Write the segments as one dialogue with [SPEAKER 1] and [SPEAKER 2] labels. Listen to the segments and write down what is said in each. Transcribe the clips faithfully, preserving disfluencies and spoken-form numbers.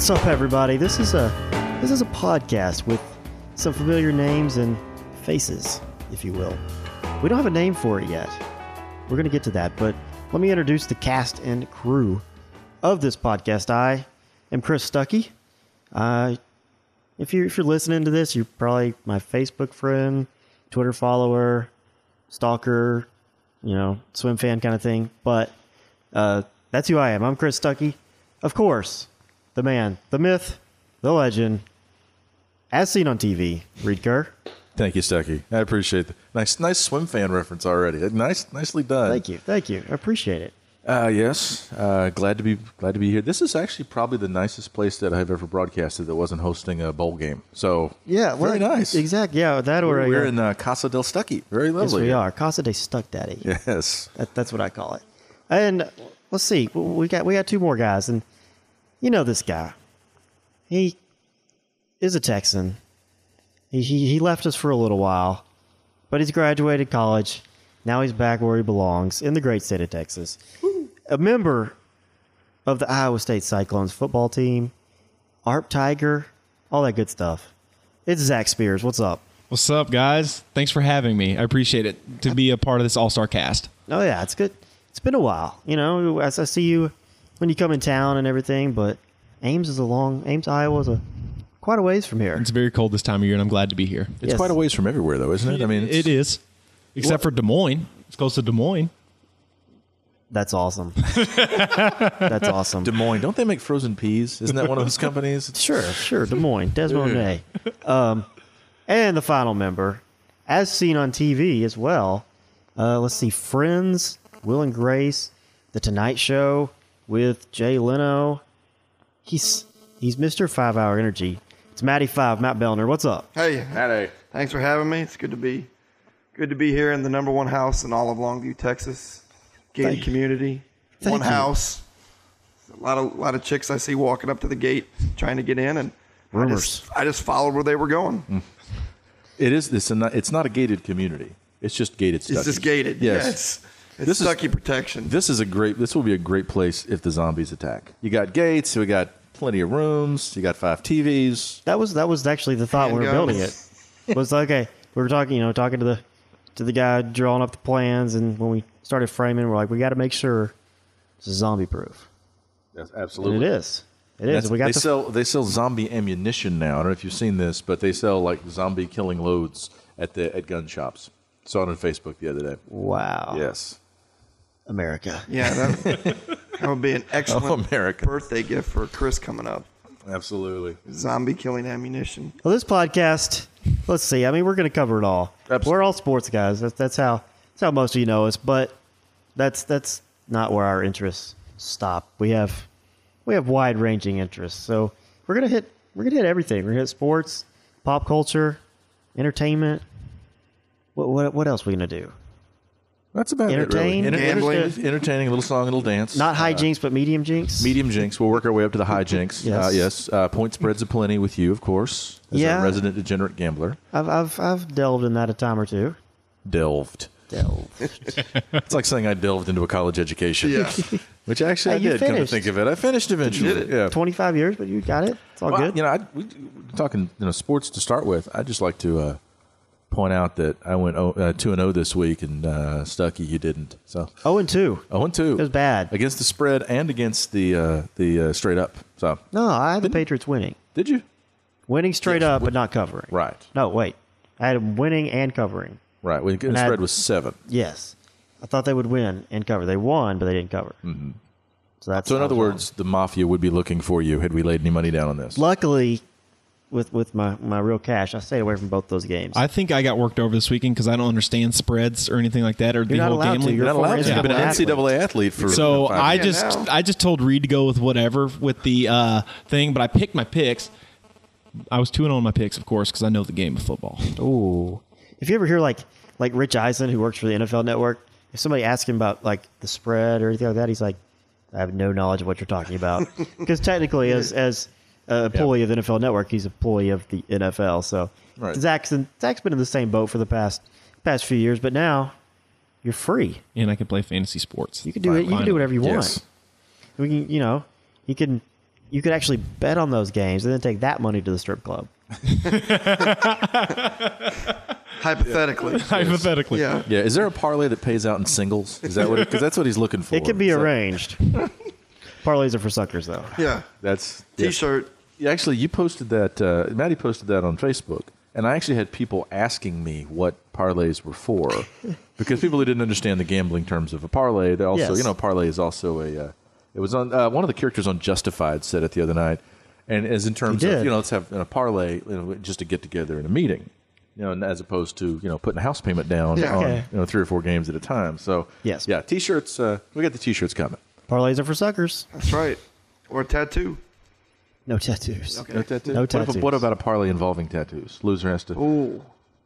[SPEAKER 1] What's up, everybody? This is a this is a podcast with some familiar names and faces, if you will. We don't have a name for it yet. We're going to get to that, but let me introduce the cast and crew of this podcast. I am Chris Stuckey. Uh, if you're if you're listening to this, you're probably my Facebook friend, Twitter follower, stalker, you know, swim fan kind of thing. But uh, that's who I am. I'm Chris Stuckey, of course. The man, the myth, the legend, as seen on T V, Reed Kerr.
[SPEAKER 2] Thank you, Stuckey. I appreciate that. Nice, nice swim fan reference already. Nice, nicely done.
[SPEAKER 1] Thank you, thank you. I appreciate it.
[SPEAKER 2] Uh, yes, uh, glad to be glad to be here. This is actually probably the nicest place that I've ever broadcasted that wasn't hosting a bowl game. So
[SPEAKER 1] yeah,
[SPEAKER 2] very
[SPEAKER 1] well,
[SPEAKER 2] nice.
[SPEAKER 1] Exactly. Yeah, that or
[SPEAKER 2] we're, we're
[SPEAKER 1] uh,
[SPEAKER 2] in uh, Casa del Stuckey. Very lovely.
[SPEAKER 1] Yes, we are. Casa de Stuck Daddy.
[SPEAKER 2] Yes,
[SPEAKER 1] that, that's what I call it. And let's see, we got we got two more guys, and you know this guy. He is a Texan. He, he he left us for a little while, but he's graduated college. Now he's back where he belongs, in the great state of Texas. Woo. A member of the Iowa State Cyclones football team, Arp Tiger, all that good stuff. It's Zach Spears. What's up?
[SPEAKER 3] What's up, guys? Thanks for having me. I appreciate it to be a part of this all-star cast.
[SPEAKER 1] Oh, yeah, it's good. It's been a while. You know, as I see you when you come in town and everything, but Ames is a long, Ames, Iowa is a quite a ways from here.
[SPEAKER 3] It's very cold this time of year, and I'm glad to be here.
[SPEAKER 2] it's
[SPEAKER 1] Yes.
[SPEAKER 2] quite a ways from everywhere, though, isn't it? I mean, it's,
[SPEAKER 3] It is, except for Des Moines. It's close to Des Moines.
[SPEAKER 1] That's awesome. That's awesome.
[SPEAKER 2] Des Moines. Don't they make frozen peas? Isn't that one of those companies?
[SPEAKER 1] Sure, sure. Des Moines, Des Moines. Um, and the final member, as seen on T V as well. Uh, let's see, Friends, Will and Grace, The Tonight Show with Jay Leno. He's he's Mister Five Hour Energy. It's Matty Five, Matt Bellner. What's up?
[SPEAKER 4] Hey,
[SPEAKER 2] Matty.
[SPEAKER 4] thanks for having me. It's good to be good to be here in the number one house in all of Longview, Texas. Gated
[SPEAKER 1] Thank-
[SPEAKER 4] community,
[SPEAKER 1] Thank
[SPEAKER 4] one
[SPEAKER 1] you.
[SPEAKER 4] house. A lot of lot of chicks I see walking up to the gate trying to get in, and I
[SPEAKER 1] Rumors.
[SPEAKER 4] just, I just followed where they were going.
[SPEAKER 2] It is. It's, a, it's not a gated community. It's just gated.
[SPEAKER 4] It's
[SPEAKER 2] Stuckey.
[SPEAKER 4] just gated.
[SPEAKER 2] Yes.
[SPEAKER 4] Yeah, it's it's
[SPEAKER 2] This is-
[SPEAKER 4] Stuckey protection.
[SPEAKER 2] This is a great. This will be a great place if the zombies attack. You got gates. We got plenty of rooms. You got five T Vs.
[SPEAKER 1] That was that was actually the thought when we were building it. Was like, okay, we were talking, you know, talking to the to the guy drawing up the plans, and when we started framing, we're like, we got to make sure it's zombie proof.
[SPEAKER 2] Yes,
[SPEAKER 1] And
[SPEAKER 2] absolutely.
[SPEAKER 1] it is. It is.
[SPEAKER 2] That's-
[SPEAKER 1] We got
[SPEAKER 2] they
[SPEAKER 1] the,
[SPEAKER 2] sell they sell zombie ammunition now. I don't know if you've seen this, but they sell like zombie killing loads at the at gun shops. Saw it on Facebook the other day.
[SPEAKER 1] wow.
[SPEAKER 2] Yes.
[SPEAKER 1] America.
[SPEAKER 4] Yeah, that, that would be an excellent
[SPEAKER 2] Oh, America.
[SPEAKER 4] birthday gift for Chris coming up.
[SPEAKER 2] Absolutely.
[SPEAKER 4] Zombie killing ammunition.
[SPEAKER 1] Well, this podcast, let's see. I mean, we're going to cover it all.
[SPEAKER 2] Absolutely.
[SPEAKER 1] We're all sports guys. That's that's how that's how most of you know us. But that's that's not where our interests stop. We have we have wide ranging interests. So we're gonna hit we're gonna hit everything. We're gonna hit sports, pop culture, entertainment. What what what else are we gonna do?
[SPEAKER 2] That's about
[SPEAKER 1] Entertain,
[SPEAKER 2] it, really. Enter-
[SPEAKER 4] gambling.
[SPEAKER 2] enter- entertaining, a little song, a little dance.
[SPEAKER 1] Not high
[SPEAKER 2] Uh,
[SPEAKER 1] jinks, but medium jinks.
[SPEAKER 2] Medium jinx. We'll work our way up to the high jinx.
[SPEAKER 1] Yes.
[SPEAKER 2] Uh, yes. Uh, point spreads aplenty with you, of course, as
[SPEAKER 1] Yeah.
[SPEAKER 2] a resident degenerate gambler.
[SPEAKER 1] I've I've I've delved in that a time or two.
[SPEAKER 2] Delved.
[SPEAKER 1] Delved.
[SPEAKER 2] It's like saying I delved into a college education.
[SPEAKER 4] Yeah.
[SPEAKER 2] Which actually
[SPEAKER 1] Hey, you
[SPEAKER 2] I did, come to
[SPEAKER 1] finished.
[SPEAKER 2] think of it. I finished eventually.
[SPEAKER 4] did it.
[SPEAKER 2] Yeah.
[SPEAKER 1] Twenty five years, but you got it. It's all
[SPEAKER 2] Well,
[SPEAKER 1] good.
[SPEAKER 2] You know, I, we, we're talking you know sports to start with. I'd just like to uh, point out that I went oh, uh, two and zero this week, and uh, Stuckey, you didn't. So
[SPEAKER 1] Oh and two.
[SPEAKER 2] zero and two.
[SPEAKER 1] It was bad.
[SPEAKER 2] Against the spread and against the uh, the uh, straight up. So
[SPEAKER 1] No, I had the Patriots winning.
[SPEAKER 2] did you?
[SPEAKER 1] Winning straight
[SPEAKER 2] Yes,
[SPEAKER 1] up,
[SPEAKER 2] wi-
[SPEAKER 1] but not covering.
[SPEAKER 2] Right.
[SPEAKER 1] No, wait. I had them winning and covering.
[SPEAKER 2] Right. Well, the
[SPEAKER 1] And I-
[SPEAKER 2] spread was seven.
[SPEAKER 1] Yes. I thought they would win and cover. They won, but they didn't cover. Mm-hmm. So that's
[SPEAKER 2] So in
[SPEAKER 1] I
[SPEAKER 2] other
[SPEAKER 1] was
[SPEAKER 2] words, the mafia would be looking for you had we laid any money down on this.
[SPEAKER 1] wrong. Luckily, with with my, my real cash, I stayed away from both those games.
[SPEAKER 3] I think I got worked over this weekend because I don't understand spreads or anything like that, or the
[SPEAKER 1] not
[SPEAKER 3] whole
[SPEAKER 1] allowed to.
[SPEAKER 3] gambling.
[SPEAKER 1] You're
[SPEAKER 2] You're not allowed to.
[SPEAKER 1] Yeah.
[SPEAKER 2] You've been an
[SPEAKER 1] Yeah.
[SPEAKER 2] N C double A athlete for
[SPEAKER 3] So
[SPEAKER 2] you know, five
[SPEAKER 3] I
[SPEAKER 2] years.
[SPEAKER 3] just
[SPEAKER 4] now.
[SPEAKER 3] I just told Reed to go with whatever with the uh, thing, but I picked my picks. I was two and on my picks, of course, because I know the game of football.
[SPEAKER 1] Ooh. If you ever hear like like Rich Eisen, who works for the N F L Network, if somebody asks him about like the spread or anything like that, he's like, I have no knowledge of what you're talking about. Because technically, as as an employee of the N F L Network, he's an employee of the N F L. So
[SPEAKER 2] Right.
[SPEAKER 1] Zach's in, Zach's been in the same boat for the past past few years, but now you're free.
[SPEAKER 3] And I can play fantasy sports.
[SPEAKER 1] You can do it. You can do whatever you want.
[SPEAKER 2] Yes.
[SPEAKER 1] We can, you know, you can you could actually bet on those games and then take that money to the strip club.
[SPEAKER 4] Hypothetically.
[SPEAKER 3] Hypothetically.
[SPEAKER 4] Yeah.
[SPEAKER 2] Yeah, is there a parlay that pays out in singles? Is that what? Because that's what he's looking for.
[SPEAKER 1] It can be
[SPEAKER 2] So
[SPEAKER 1] arranged. Parlays are for suckers, though.
[SPEAKER 4] Yeah.
[SPEAKER 2] That's yeah.
[SPEAKER 4] T-shirt.
[SPEAKER 2] Yeah, actually, you posted that. Uh, Maddie posted that on Facebook, and I actually had people asking me what parlays were for, because people who didn't understand the gambling terms of a parlay. They also,
[SPEAKER 1] Yes.
[SPEAKER 2] you know, parlay is also a. Uh, it was on uh, one of the characters on Justified said it the other night, and as in terms
[SPEAKER 1] He
[SPEAKER 2] of
[SPEAKER 1] did.
[SPEAKER 2] you know, let's have a parlay, you know, just to get together in a meeting. You know, as opposed to you know putting a house payment down
[SPEAKER 4] Yeah.
[SPEAKER 2] on
[SPEAKER 1] Okay.
[SPEAKER 2] you know three or four games at a time. So
[SPEAKER 1] Yes.
[SPEAKER 2] yeah, t-shirts. Uh, we got the t-shirts coming.
[SPEAKER 1] Parlays are for suckers.
[SPEAKER 4] That's right. Or a tattoo.
[SPEAKER 1] No tattoos.
[SPEAKER 4] Okay.
[SPEAKER 2] No, tattoo?
[SPEAKER 1] No
[SPEAKER 2] What, if,
[SPEAKER 1] tattoos.
[SPEAKER 2] what about a parlay involving tattoos? Loser has to.
[SPEAKER 4] Ooh.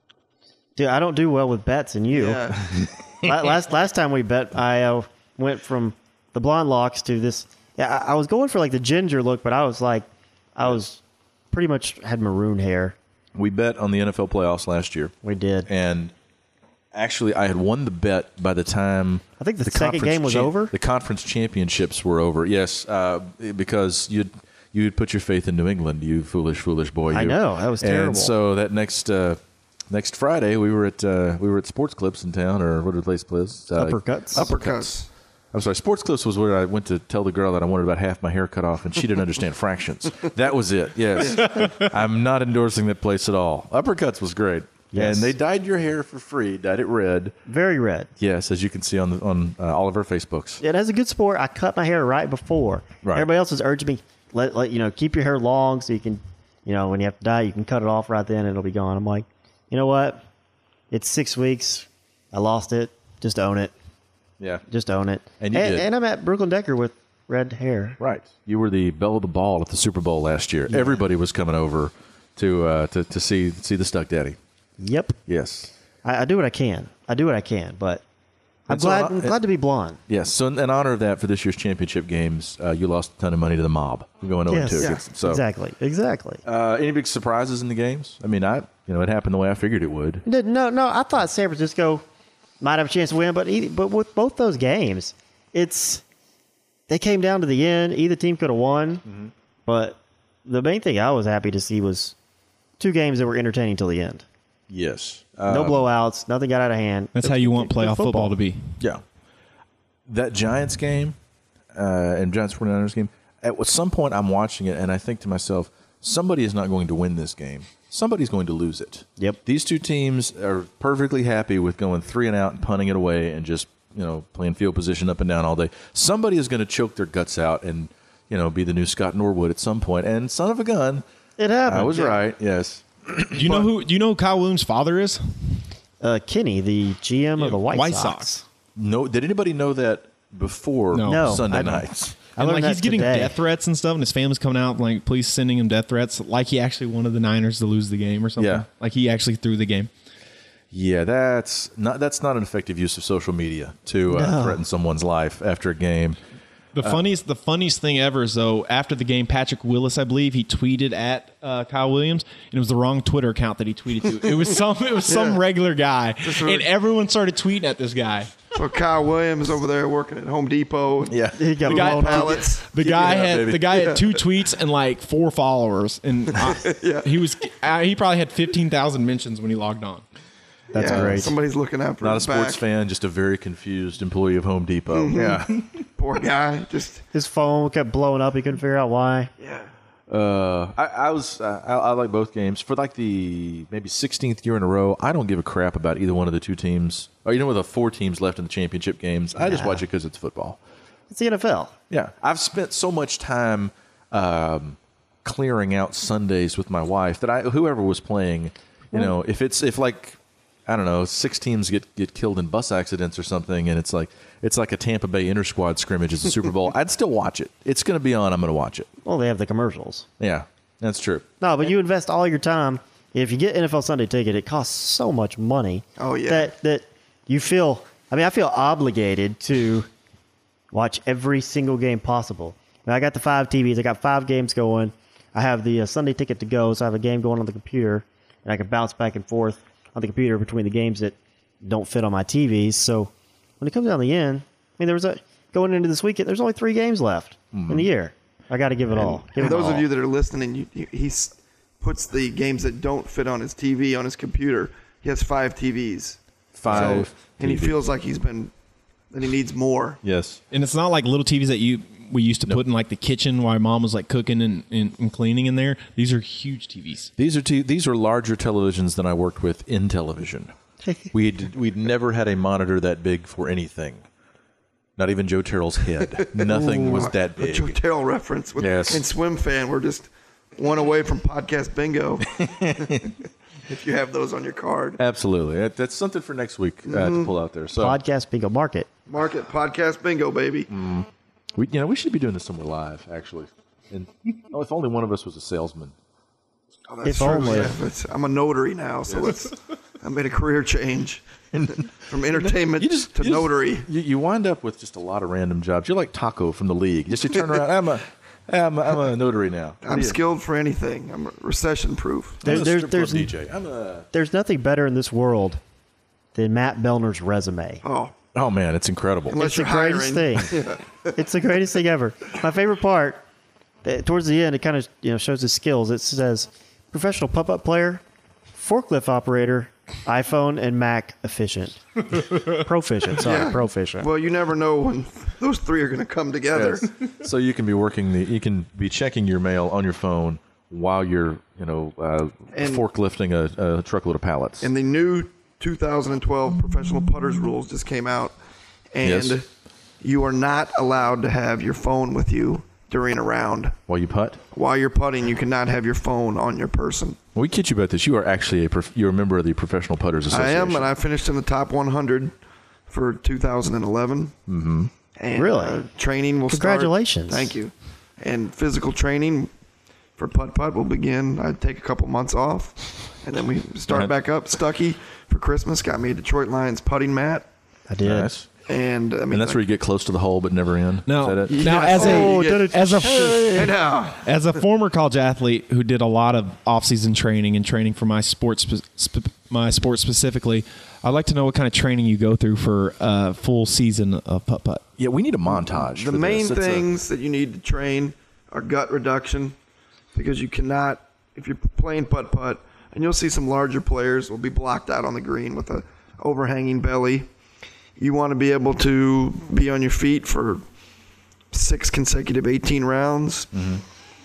[SPEAKER 1] Dude, I don't do well with bets, and you.
[SPEAKER 4] Yeah.
[SPEAKER 1] La- last last time we bet, I uh, went from the blonde locks to this. Yeah, I, I was going for like the ginger look, but I was like, I was pretty much had maroon hair.
[SPEAKER 2] We bet on the N F L playoffs last year,
[SPEAKER 1] We did.
[SPEAKER 2] and actually, I had won the bet by the time
[SPEAKER 1] I think the second
[SPEAKER 2] conference
[SPEAKER 1] game was over?
[SPEAKER 2] The conference championships were over. Yes, uh, because you'd you'd put your faith in New England, you foolish, foolish boy. You.
[SPEAKER 1] I know, that was terrible.
[SPEAKER 2] And so that next uh, next Friday, we were at uh, we were at Sports Clips in town, or what did the place was? Uh,
[SPEAKER 1] Uppercuts.
[SPEAKER 4] Uppercuts.
[SPEAKER 2] I'm sorry, Sports Clips was where I went to tell the girl that I wanted about half my hair cut off, and she didn't understand fractions. That was it, yes. I'm not endorsing that place at all. Uppercuts was great.
[SPEAKER 1] Yes.
[SPEAKER 2] And they dyed your hair for free, dyed it red.
[SPEAKER 1] Very red.
[SPEAKER 2] Yes, as you can see on the, on uh, all of our Facebooks.
[SPEAKER 1] It has a good sport. I cut my hair right before.
[SPEAKER 2] Right.
[SPEAKER 1] Everybody else has urged me, let, let you know, keep your hair long so you can, you know, when you have to dye, you can cut it off right then and it'll be gone. I'm like, you know what? It's six weeks. I lost it. Just own it.
[SPEAKER 2] Yeah.
[SPEAKER 1] Just own it.
[SPEAKER 2] And you did.
[SPEAKER 1] And I'm at Brooklyn Decker with red hair.
[SPEAKER 2] Right. You were the belle of the ball at the Super Bowl last year.
[SPEAKER 1] Yeah.
[SPEAKER 2] Everybody was coming over to uh, to, to see see the Stuck Daddy.
[SPEAKER 1] Yep.
[SPEAKER 2] Yes.
[SPEAKER 1] I, I do what I can. I do what I can, but I'm
[SPEAKER 2] And so
[SPEAKER 1] glad.
[SPEAKER 2] I-
[SPEAKER 1] I'm glad to be blonde.
[SPEAKER 2] Yes. So in, in honor of that, for this year's championship games, uh, you lost a ton of money to the mob. You're going over
[SPEAKER 1] Yes.
[SPEAKER 2] two.
[SPEAKER 1] Yeah.
[SPEAKER 2] So
[SPEAKER 1] Exactly. Exactly.
[SPEAKER 2] Uh, any big surprises in the games? I mean, I you know it happened the way I figured it would.
[SPEAKER 1] No, no, no. I thought San Francisco might have a chance to win, but either, but with both those games, it's they came down to the end. Either team could have won,
[SPEAKER 2] Mm-hmm.
[SPEAKER 1] but the main thing I was happy to see was two games that were entertaining till the end.
[SPEAKER 2] Yes.
[SPEAKER 1] No
[SPEAKER 2] Um,
[SPEAKER 1] blowouts. Nothing got out of hand.
[SPEAKER 3] That's how you want
[SPEAKER 1] Good
[SPEAKER 3] playoff
[SPEAKER 1] football.
[SPEAKER 3] football to be.
[SPEAKER 2] Yeah. That Giants game uh, and Giants forty-niners game, at some point I'm watching it and I think to myself, somebody is not going to win this game. Somebody's going to lose it.
[SPEAKER 1] Yep.
[SPEAKER 2] These two teams are perfectly happy with going three and out and punting it away and just, you know, playing field position up and down all day. Somebody is going to choke their guts out and, you know, be the new Scott Norwood at some point. And son of a gun,
[SPEAKER 1] It happened.
[SPEAKER 2] I was
[SPEAKER 4] Yeah.
[SPEAKER 2] right. Yes.
[SPEAKER 3] Do you know who? Do you know who Kyle Williams' father is?
[SPEAKER 1] Uh, Kenny, the G M of the White,
[SPEAKER 3] White
[SPEAKER 1] Sox.
[SPEAKER 3] Sox.
[SPEAKER 2] No, did anybody know that before
[SPEAKER 3] No.
[SPEAKER 1] No,
[SPEAKER 2] Sunday
[SPEAKER 1] I-
[SPEAKER 2] nights?
[SPEAKER 1] I
[SPEAKER 3] And
[SPEAKER 1] learned
[SPEAKER 3] like he's
[SPEAKER 1] that
[SPEAKER 3] getting
[SPEAKER 1] today.
[SPEAKER 3] death threats and stuff, and his family's coming out like police sending him death threats, like he actually wanted the Niners to lose the game or something.
[SPEAKER 2] Yeah.
[SPEAKER 3] Like he actually threw the game.
[SPEAKER 2] Yeah, that's not that's not an effective use of social media to uh,
[SPEAKER 1] No.
[SPEAKER 2] threaten someone's life after a game.
[SPEAKER 3] The funniest, the funniest thing ever is though after the game, Patrick Willis, I believe, he tweeted at uh, Kyle Williams, and it was the wrong Twitter account that he tweeted to. It was some, it was some
[SPEAKER 4] Yeah.
[SPEAKER 3] regular guy,
[SPEAKER 4] right.
[SPEAKER 3] and everyone started tweeting at this guy.
[SPEAKER 4] So Kyle Williams over there working at Home Depot.
[SPEAKER 2] Yeah,
[SPEAKER 1] He got
[SPEAKER 3] The guy-
[SPEAKER 1] blown out.
[SPEAKER 4] Pallets.
[SPEAKER 3] The guy
[SPEAKER 2] Yeah,
[SPEAKER 3] had
[SPEAKER 2] baby.
[SPEAKER 3] the guy had two tweets and like four followers, and uh,
[SPEAKER 4] Yeah.
[SPEAKER 3] he was uh, he probably had fifteen thousand mentions when he logged on.
[SPEAKER 1] That's
[SPEAKER 4] Yeah,
[SPEAKER 1] great.
[SPEAKER 4] Somebody's looking out for
[SPEAKER 2] not a
[SPEAKER 4] his
[SPEAKER 2] sports
[SPEAKER 4] back.
[SPEAKER 2] fan, just a very confused employee of Home Depot. Yeah,
[SPEAKER 4] Poor guy. Just
[SPEAKER 1] His phone kept blowing up. He couldn't figure out why.
[SPEAKER 4] yeah.
[SPEAKER 2] uh, I, I was uh, I, I like both games for like the maybe sixteenth year in a row. I don't give a crap about either one of the two teams. Or you know, with the four teams left in the championship games, I just
[SPEAKER 1] Nah.
[SPEAKER 2] watch it because it's football.
[SPEAKER 1] It's the N F L.
[SPEAKER 2] Yeah, I've spent so much time um, clearing out Sundays with my wife that I whoever was playing, you know, if it's if like I don't know, six teams get get killed in bus accidents or something, and it's like it's like a Tampa Bay inter squad scrimmage. It's a Super Bowl. I'd still watch it. It's going to be on. I'm going to watch it.
[SPEAKER 1] Well, they have the commercials.
[SPEAKER 2] Yeah, that's true.
[SPEAKER 1] No, but you invest all your time. If you get N F L Sunday ticket, it costs so much money.
[SPEAKER 4] Oh, yeah.
[SPEAKER 1] That that you feel. I mean, I feel obligated to watch every single game possible. I, mean, I got the five T Vs. I got five games going. I have the uh, Sunday ticket to go, so I have a game going on the computer, and I can bounce back and forth on the computer between the games that don't fit on my T Vs. So when it comes down to the end, I mean, there was a going into this weekend. There's only three games left in the year. I got to give it all. Give
[SPEAKER 4] And
[SPEAKER 1] it
[SPEAKER 4] those
[SPEAKER 1] all.
[SPEAKER 4] of you that are listening, you, you, he s- puts the games that don't fit on his T V on his computer. He has five T Vs.
[SPEAKER 2] Five.
[SPEAKER 4] So, and he
[SPEAKER 2] T Vs.
[SPEAKER 4] feels like he's been, that he needs more.
[SPEAKER 2] Yes.
[SPEAKER 3] And it's not like little T Vs that you we used to put in like the kitchen while mom was like cooking and, and, and cleaning in there. These are huge T Vs.
[SPEAKER 2] These are t- these are larger televisions than I worked with in television. We'd we'd never had a monitor that big for anything. Not even Joe Terrell's head. Nothing was that
[SPEAKER 4] A Joe
[SPEAKER 2] big.
[SPEAKER 4] Terrell reference. With,
[SPEAKER 2] Yes.
[SPEAKER 4] And Swim Fan, we're just one away from podcast bingo. If you have those on your card.
[SPEAKER 2] Absolutely. That, that's something for next week uh,
[SPEAKER 4] Mm-hmm.
[SPEAKER 2] to pull out there. So
[SPEAKER 1] Podcast bingo market.
[SPEAKER 4] Market podcast bingo, baby.
[SPEAKER 2] we you know we should be doing this somewhere live actually. And oh, if only one of us was a salesman.
[SPEAKER 4] Oh, that's
[SPEAKER 1] If
[SPEAKER 4] true.
[SPEAKER 1] only.
[SPEAKER 4] Yeah, but I'm a notary now, so let's. I made a career change from entertainment
[SPEAKER 2] You just
[SPEAKER 4] to
[SPEAKER 2] you just-
[SPEAKER 4] notary.
[SPEAKER 2] you, you wind up with just a lot of random jobs. You're like Taco from the league. Just you turn around. I'm a I'm a, I'm a notary now. What
[SPEAKER 4] I'm
[SPEAKER 2] are you?
[SPEAKER 4] skilled for anything. I'm recession proof.
[SPEAKER 1] There-
[SPEAKER 2] I'm a
[SPEAKER 1] there's-
[SPEAKER 2] strip
[SPEAKER 1] there's-
[SPEAKER 2] club D J. I'm a
[SPEAKER 1] There's nothing better in this world than Matt Bellner's resume.
[SPEAKER 4] Oh,
[SPEAKER 2] oh man, it's incredible.
[SPEAKER 4] unless
[SPEAKER 1] It's the
[SPEAKER 4] you're
[SPEAKER 1] greatest
[SPEAKER 4] hiring.
[SPEAKER 1] thing. It's the greatest thing ever. My favorite part, uh, towards the end, it kind of you know shows his skills. It says professional putt-putt player, forklift operator, iPhone and Mac efficient, proficient. Sorry,
[SPEAKER 4] Yeah.
[SPEAKER 1] proficient.
[SPEAKER 4] Well, you never know when those three are going to come together.
[SPEAKER 2] Yes. So you can be working the you can be checking your mail on your phone while you're you know uh,
[SPEAKER 4] And-
[SPEAKER 2] forklifting a, a truckload of pallets.
[SPEAKER 4] And the new two thousand twelve professional putters rules just came out, and
[SPEAKER 2] Yes.
[SPEAKER 4] you are not allowed to have your phone with you during a round.
[SPEAKER 2] while you putt.
[SPEAKER 4] While you're putting, you cannot have your phone on your person.
[SPEAKER 2] Well, we kid you about this. You are actually a prof- you're a member of the Professional Putters
[SPEAKER 4] I
[SPEAKER 2] Association.
[SPEAKER 4] am, and I finished in the top one hundred for two thousand eleven. Mm-hmm. And,
[SPEAKER 1] Really?
[SPEAKER 4] uh, training will
[SPEAKER 1] Congratulations.
[SPEAKER 4] start. Thank you. And physical training for putt putt will begin. I take a couple months off, and then we start
[SPEAKER 2] Right.
[SPEAKER 4] back up. Stucky for Christmas got me a Detroit Lions putting mat,
[SPEAKER 1] I did.
[SPEAKER 2] Nice.
[SPEAKER 4] and I mean,
[SPEAKER 2] And that's where you get close to the hole but never in.
[SPEAKER 3] No.
[SPEAKER 2] Is that it?
[SPEAKER 4] Yeah.
[SPEAKER 3] Now, as
[SPEAKER 4] Oh,
[SPEAKER 3] a
[SPEAKER 4] did it-
[SPEAKER 3] as a
[SPEAKER 4] Hey, now.
[SPEAKER 3] as a former college athlete who did a lot of off-season training and training for my sports spe- spe- my sport specifically, I'd like to know what kind of training you go through for a full season of putt putt.
[SPEAKER 2] Yeah, we need a montage.
[SPEAKER 4] The
[SPEAKER 2] for
[SPEAKER 4] main
[SPEAKER 2] this. It's a-
[SPEAKER 4] things that you need to train are gut reduction, because you cannot, if you're playing putt putt, and you'll see some larger players will be blocked out on the green with a overhanging belly. You want to be able to be on your feet for six consecutive eighteen rounds,
[SPEAKER 2] Mm-hmm.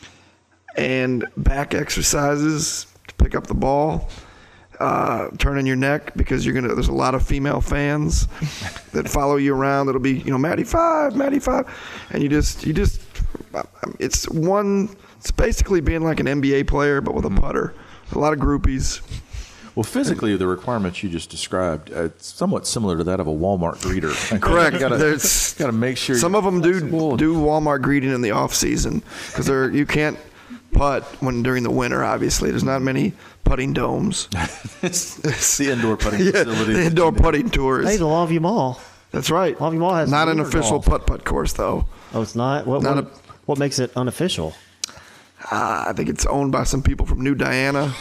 [SPEAKER 4] and back exercises to pick up the ball. Uh, turning your neck, because you're gonna. There's a lot of female fans that follow you around. That'll be, you know, Maddie five, Maddie five, and you just, you just. It's one. It's basically being like an N B A player, but with a putter. A lot of groupies.
[SPEAKER 2] Well, physically, the requirements you just described, uh, it's somewhat similar to that of a Walmart greeter.
[SPEAKER 4] Correct.
[SPEAKER 2] You gotta,
[SPEAKER 4] There's
[SPEAKER 2] gotta make sure.
[SPEAKER 4] some
[SPEAKER 2] you-
[SPEAKER 4] of them do
[SPEAKER 2] Well,
[SPEAKER 4] do Walmart greeting in the off season, because they're you can't putt when during the winter. Obviously, there's not many putting domes.
[SPEAKER 2] it's, it's the indoor putting
[SPEAKER 4] Yeah,
[SPEAKER 2] facility.
[SPEAKER 4] the indoor putting tours.
[SPEAKER 1] Hey, the Longview Mall.
[SPEAKER 4] That's right.
[SPEAKER 1] Longview Mall has
[SPEAKER 4] not an
[SPEAKER 1] indoor
[SPEAKER 4] official
[SPEAKER 1] golf.
[SPEAKER 4] putt putt course though.
[SPEAKER 1] Oh, it's not. What?
[SPEAKER 4] Not
[SPEAKER 1] what,
[SPEAKER 4] a-
[SPEAKER 1] what makes it unofficial?
[SPEAKER 4] Uh, I think it's owned by some people from New Diana.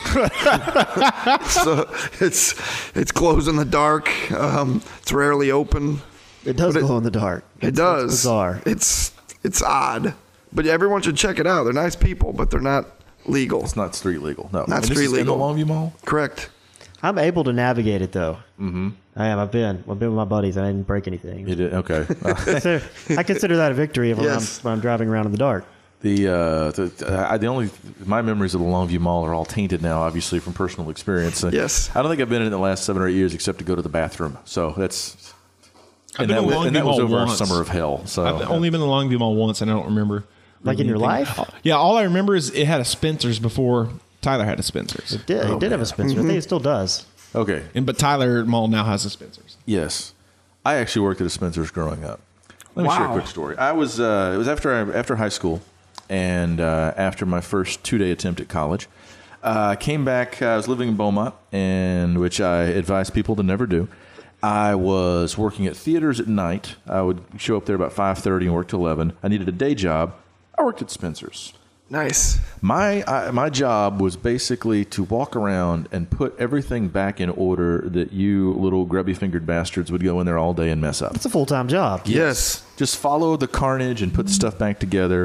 [SPEAKER 4] so it's it's glows in the dark. Um, it's rarely open.
[SPEAKER 1] It does
[SPEAKER 4] But it-
[SPEAKER 1] glow in the dark.
[SPEAKER 4] It
[SPEAKER 1] It's-
[SPEAKER 4] does.
[SPEAKER 1] It's bizarre.
[SPEAKER 4] It's it's odd, but everyone should check it out. They're nice people, but they're not legal.
[SPEAKER 2] It's not street legal. No,
[SPEAKER 4] Not
[SPEAKER 2] And this
[SPEAKER 4] street
[SPEAKER 2] is in the
[SPEAKER 4] legal.
[SPEAKER 2] Longview Mall.
[SPEAKER 4] Correct.
[SPEAKER 1] I'm able to navigate it though. Mm-hmm. I am. I've been. I've been with my buddies. I didn't break anything.
[SPEAKER 2] You did okay. Uh,
[SPEAKER 1] Consider- I consider that a victory if
[SPEAKER 4] Yes.
[SPEAKER 1] I'm, when I'm driving around in the dark.
[SPEAKER 2] The uh, the, I, the only my memories of the Longview Mall are all tainted now, obviously from personal experience. Uh,
[SPEAKER 4] Yes.
[SPEAKER 2] I don't think I've been in it the last seven or eight years except to go to the bathroom. So that's
[SPEAKER 3] I've
[SPEAKER 2] and
[SPEAKER 3] been
[SPEAKER 2] that,
[SPEAKER 3] to
[SPEAKER 2] was,
[SPEAKER 3] Longview
[SPEAKER 2] and that was
[SPEAKER 3] Mall
[SPEAKER 2] over our
[SPEAKER 3] once.
[SPEAKER 2] summer of hell. So
[SPEAKER 3] I've only been to Longview Mall once, and I don't remember.
[SPEAKER 1] Like in your
[SPEAKER 3] anything.
[SPEAKER 1] life?
[SPEAKER 3] Yeah, all I remember is it had a Spencer's before Tyler had a Spencer's.
[SPEAKER 1] It did,
[SPEAKER 2] Oh,
[SPEAKER 1] it did have a
[SPEAKER 2] man.
[SPEAKER 1] Spencer. I think it still does.
[SPEAKER 2] okay.
[SPEAKER 3] And but Tyler Mall now has a Spencer's.
[SPEAKER 2] Yes, I actually worked at a Spencer's growing up. Let me share a
[SPEAKER 4] Wow.
[SPEAKER 2] quick story. I was uh, it was after I, after high school and uh, after my first two day attempt at college. I uh, came back. I was living in Beaumont, and which I advise people to never do. I was working at theaters at night. I would show up there about five thirty and work till eleven. I needed a day job. I worked at Spencer's.
[SPEAKER 4] Nice.
[SPEAKER 2] My I, my job was basically to walk around and put everything back in order that you little grubby fingered bastards would go in there all day and mess up.
[SPEAKER 1] It's a full time job.
[SPEAKER 4] Yes.
[SPEAKER 2] Just follow the carnage and put the stuff back together.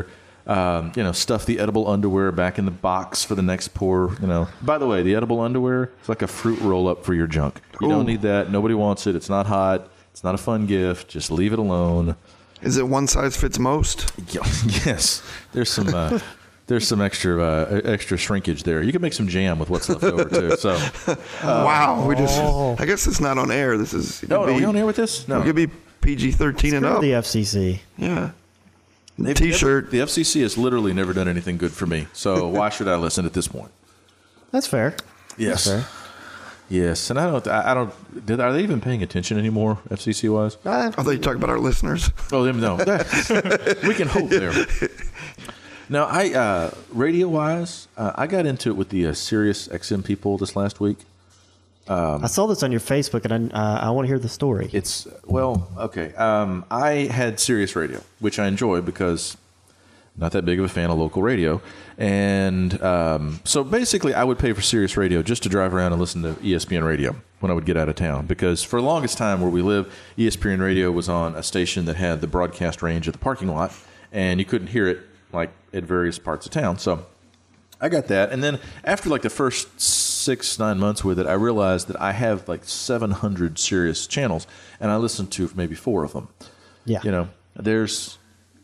[SPEAKER 2] Um, you know, stuff the edible underwear back in the box for the next pour. You know, by the way, the edible underwear is like a fruit roll up for your junk. You Ooh. don't need that. Nobody wants it. It's not hot. It's not a fun gift. Just leave it alone.
[SPEAKER 4] Is it one size fits most?
[SPEAKER 2] Yes. There's some. Uh, There's some extra uh, extra shrinkage there. You can make some jam with what's left over too. So, uh,
[SPEAKER 4] wow, we just. I guess it's not on air. This is.
[SPEAKER 2] No, be, are we on air with this? No,
[SPEAKER 4] it could be P G thirteen and up.
[SPEAKER 1] The F C C.
[SPEAKER 4] Yeah.
[SPEAKER 2] They've T-shirt. Never, the F C C has literally never done anything good for me. So why should I listen at this point?
[SPEAKER 1] That's fair.
[SPEAKER 2] Yes.
[SPEAKER 1] That's fair.
[SPEAKER 2] Yes, and I don't. I don't. Did, are they even paying attention anymore? F C C wise?
[SPEAKER 4] I thought you talking about our listeners.
[SPEAKER 2] Oh, them no. We can hope there. Now, I uh, radio wise, uh, I got into it with the uh, Sirius X M people this last week.
[SPEAKER 1] Um, I saw this on your Facebook, and I, uh, I want to hear the story.
[SPEAKER 2] It's well, okay. Um, I had Sirius Radio, which I enjoy because I'm not that big of a fan of local radio, and um, so basically, I would pay for Sirius Radio just to drive around and listen to E S P N Radio when I would get out of town. Because for the longest time, where we live, E S P N Radio was on a station that had the broadcast range at the parking lot, and you couldn't hear it like at various parts of town. So I got that. And then after like the first six, nine months with it, I realized that I have like seven hundred Sirius channels, and I listen to maybe four of them.
[SPEAKER 1] Yeah.
[SPEAKER 2] You know, there's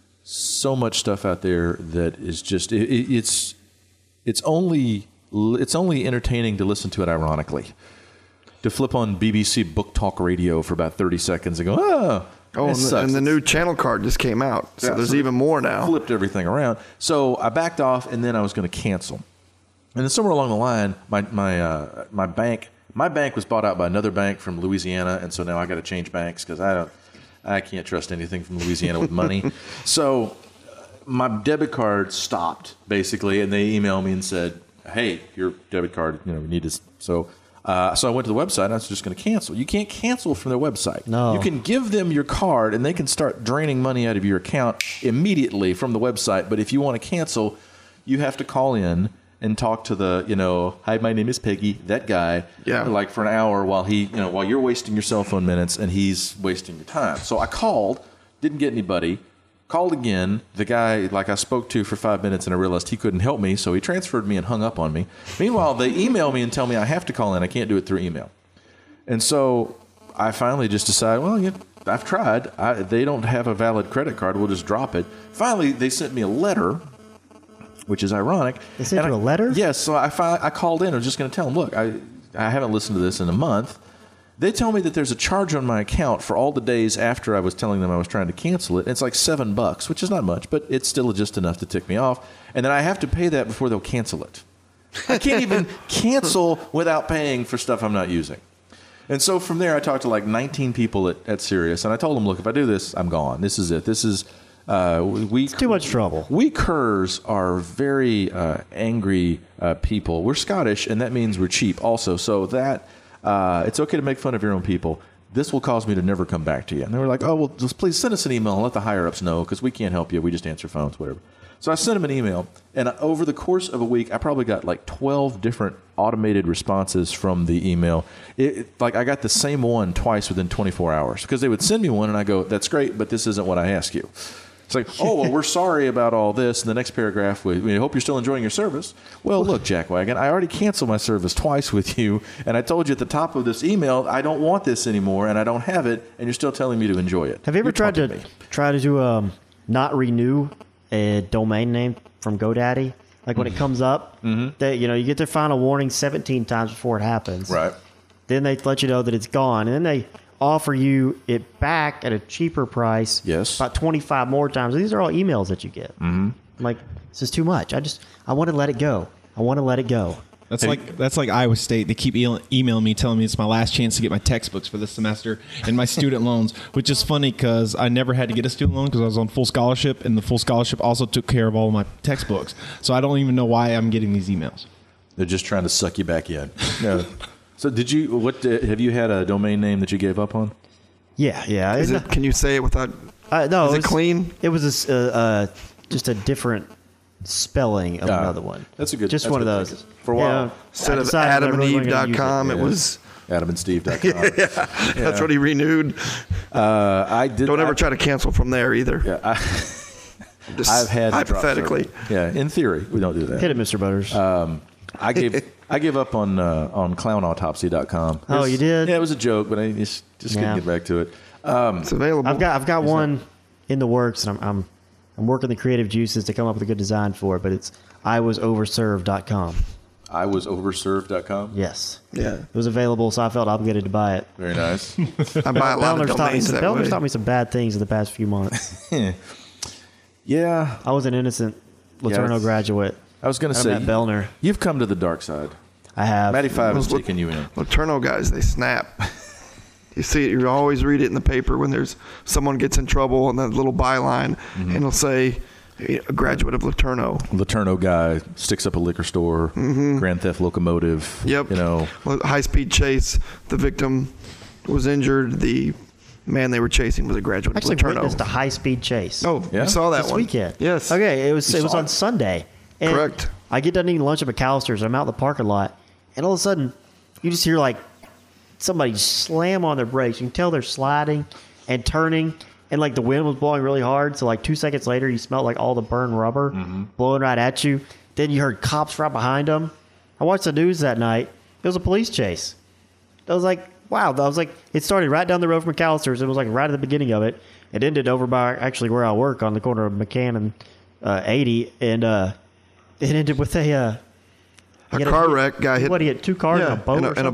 [SPEAKER 2] so much stuff out there that is just, it, it's, it's only, it's only entertaining to listen to it ironically. To flip on B B C Book Talk Radio for about thirty seconds and go, oh,
[SPEAKER 4] Oh, and the, and the new channel card just came out, so yeah, there's so even more now.
[SPEAKER 2] Flipped everything around. So I backed off, and then I was going to cancel. And then somewhere along the line, my my uh, my bank my bank was bought out by another bank from Louisiana, and so now I got to change banks because I don't I can't trust anything from Louisiana with money. So uh, my debit card stopped basically, and they emailed me and said, "Hey, your debit card, you know, we need to." So. Uh, so I went to the website, and I was just going to cancel. You can't cancel from their website.
[SPEAKER 1] No.
[SPEAKER 2] You can give them your card, and they can start draining money out of your account immediately from the website. But if you want to cancel, you have to call in and talk to the, you know, hi, my name is Peggy, that guy,
[SPEAKER 4] yeah.
[SPEAKER 2] like for an hour while he, you know, while you're wasting your cell phone minutes and he's wasting your time. So I called, didn't get anybody. Called again. The guy, like I spoke to for five minutes, and I realized he couldn't help me, so he transferred me and hung up on me. Meanwhile, they email me and tell me I have to call in. I can't do it through email. And so I finally just decided, well, yeah, I've tried. I, they don't have a valid credit card. We'll just drop it. Finally, they sent me a letter, which is ironic.
[SPEAKER 1] They sent
[SPEAKER 2] and
[SPEAKER 1] you
[SPEAKER 2] I,
[SPEAKER 1] a letter?
[SPEAKER 2] Yes. So I finally, I called in. I was just going to tell them, look, I, I haven't listened to this in a month. They tell me that there's a charge on my account for all the days after I was telling them I was trying to cancel it. And it's like seven bucks, which is not much, but it's still just enough to tick me off. And then I have to pay that before they'll cancel it. I can't even cancel without paying for stuff I'm not using. And so from there, I talked to like nineteen people at, at Sirius, and I told them, look, if I do this, I'm gone. This is it. This is uh, we.
[SPEAKER 1] It's too much trouble.
[SPEAKER 2] We Curs are very uh, angry uh, people. We're Scottish, and that means we're cheap also. So that. Uh, it's okay to make fun of your own people. This will cause me to never come back to you. And they were like, oh, well, just please send us an email and let the higher-ups know because we can't help you. We just answer phones, whatever. So I sent them an email, and over the course of a week, I probably got like twelve different automated responses from the email. It, it, like I got the same one twice within twenty-four hours because they would send me one, and I go, that's great, but this isn't what I asked you. It's like, oh, well, we're sorry about all this. And the next paragraph, we, we hope you're still enjoying your service. Well, look, Jackwagon, I already canceled my service twice with you, and I told you at the top of this email, I don't want this anymore, and I don't have it, and you're still telling me to enjoy it.
[SPEAKER 1] Have you ever
[SPEAKER 2] you're
[SPEAKER 1] tried to
[SPEAKER 2] me.
[SPEAKER 1] try to do um, not renew a domain name from GoDaddy? Like when it comes up,
[SPEAKER 2] mm-hmm.
[SPEAKER 1] they, you know, you get their final warning seventeen times before it happens.
[SPEAKER 2] Right.
[SPEAKER 1] Then they let you know that it's gone, and then they offer you it back at a cheaper price.
[SPEAKER 2] Yes.
[SPEAKER 1] About twenty-five more times. These are all emails that you get.
[SPEAKER 2] Mm-hmm.
[SPEAKER 1] I'm like, this is too much. I just, I want to let it go. I want to let it go.
[SPEAKER 3] That's like that's like Iowa State. They keep e- emailing me, telling me it's my last chance to get my textbooks for this semester and my student loans, which is funny because I never had to get a student loan because I was on full scholarship, and the full scholarship also took care of all of my textbooks. So I don't even know why I'm getting these emails.
[SPEAKER 2] They're just trying to suck you back in. No. So did you? What uh, have you had a domain name that you gave up on?
[SPEAKER 1] Yeah, yeah.
[SPEAKER 4] Is it, can you say it without?
[SPEAKER 1] Uh, no,
[SPEAKER 4] is
[SPEAKER 1] it,
[SPEAKER 4] it
[SPEAKER 1] was,
[SPEAKER 4] clean?
[SPEAKER 1] It was a, uh, uh, just a different spelling of
[SPEAKER 2] uh,
[SPEAKER 1] another one.
[SPEAKER 2] That's a good.
[SPEAKER 1] Just
[SPEAKER 2] that's
[SPEAKER 1] one of
[SPEAKER 2] good
[SPEAKER 1] those.
[SPEAKER 2] thinking. For a while,
[SPEAKER 4] yeah. Instead of adam and eve dot com, it,
[SPEAKER 2] yeah.
[SPEAKER 4] was
[SPEAKER 2] adam and steve dot com.
[SPEAKER 4] yeah, yeah, that's what he renewed.
[SPEAKER 2] Uh, I did.
[SPEAKER 4] Don't ever
[SPEAKER 2] I,
[SPEAKER 4] try to cancel from there either.
[SPEAKER 2] Yeah. I,
[SPEAKER 4] Just
[SPEAKER 2] I've had the drop
[SPEAKER 4] hypothetically.
[SPEAKER 2] server. Yeah, in theory, we don't do that.
[SPEAKER 1] Hit it, Mister Butters.
[SPEAKER 2] Um, I gave I gave up on uh, on clown autopsy dot com.
[SPEAKER 1] Oh, you did?
[SPEAKER 2] Yeah, it was a joke, but I just just
[SPEAKER 1] Yeah.
[SPEAKER 2] couldn't get back to it. Um,
[SPEAKER 4] It's available.
[SPEAKER 1] I've got I've got one in the works, and I'm, I'm I'm working the creative juices to come up with a good design for it. But it's I was overserved dot com.
[SPEAKER 2] I was overserved dot com.
[SPEAKER 1] Yes,
[SPEAKER 4] Yeah.
[SPEAKER 1] it was available, so I felt obligated to buy it.
[SPEAKER 2] Very nice.
[SPEAKER 4] I buy a lot of
[SPEAKER 1] Bellner's taught, me
[SPEAKER 4] domains
[SPEAKER 1] some,
[SPEAKER 4] that
[SPEAKER 1] Bellner's
[SPEAKER 4] way.
[SPEAKER 1] taught me some bad things in the past few months.
[SPEAKER 2] Yeah,
[SPEAKER 1] I was an innocent Laterno
[SPEAKER 2] it's-
[SPEAKER 1] graduate.
[SPEAKER 2] I was going to
[SPEAKER 1] I
[SPEAKER 2] say
[SPEAKER 1] met Bellner.
[SPEAKER 2] you've come to the dark side.
[SPEAKER 1] I have.
[SPEAKER 2] Matty Five has
[SPEAKER 4] Those look-
[SPEAKER 2] taken you in.
[SPEAKER 4] Laterno guys, they snap. You see it. You always read it in the paper when there's someone gets in trouble, and that little byline, and it'll say, "A graduate of Laterno."
[SPEAKER 2] Laterno guy sticks up a liquor store. Grand Theft Locomotive.
[SPEAKER 4] Yep.
[SPEAKER 2] You know.
[SPEAKER 4] High speed chase. The victim was injured. The man they were chasing was a graduate
[SPEAKER 1] Actually,
[SPEAKER 4] of Laterno.
[SPEAKER 1] witnessed a high speed chase.
[SPEAKER 4] Oh,
[SPEAKER 2] Yeah?
[SPEAKER 4] you saw that
[SPEAKER 1] this
[SPEAKER 4] one
[SPEAKER 1] weekend.
[SPEAKER 4] Yes.
[SPEAKER 1] Okay, it was
[SPEAKER 2] You
[SPEAKER 1] it was
[SPEAKER 2] saw
[SPEAKER 1] on
[SPEAKER 2] it?
[SPEAKER 1] Sunday. And
[SPEAKER 4] Correct.
[SPEAKER 1] I get done eating lunch at McAllister's. I'm out in the parking lot, and all of a sudden, you just hear like somebody slam on their brakes. You can tell they're sliding and turning, and like the wind was blowing really hard. So like two seconds later, you smelled like all the burned rubber blowing right at you. Then you heard cops right behind them. I watched the news that night. It was a police chase. I was like, wow. I was like, it started right down the road from McAllister's. It was like right at the beginning of it. It ended over by actually where I work on the corner of McCann and uh, eighty, and uh, it ended with a uh,
[SPEAKER 4] A
[SPEAKER 1] he had
[SPEAKER 4] car wreck. Guy hit.
[SPEAKER 1] What he had two cars
[SPEAKER 4] yeah,
[SPEAKER 1] and a boat
[SPEAKER 4] and
[SPEAKER 1] or
[SPEAKER 4] a, and a
[SPEAKER 1] something?